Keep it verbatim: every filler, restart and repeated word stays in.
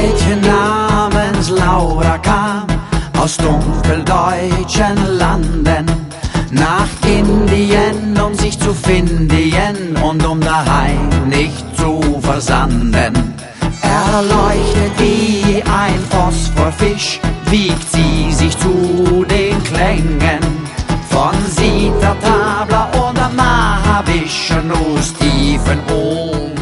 Mädchen namens Laura kam aus dunkeldeutschen Landen nach Indien, um sich zu finden und um daheim nicht zu versanden. Erleuchtet wie ein Phosphorfisch wiegt sie sich zu den Klängen von Sita, Tabla oder Mahavish, nur Stephen O.